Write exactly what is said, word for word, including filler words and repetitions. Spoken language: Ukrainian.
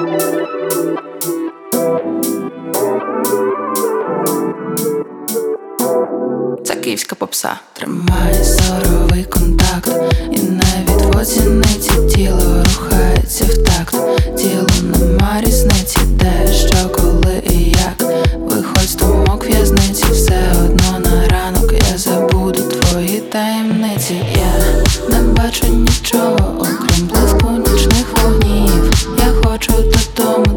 Це київська попса. Тримай зоровий контакт і не відводь зіниці. Тіло рухається в такт, тілу нема різниці, де, що, коли і як. Виходь з думок в'язниці, все одно на ранок я забуду твої таємниці. Я не бачу нічого, окрім блиску нічних вогнів. Я хочу додому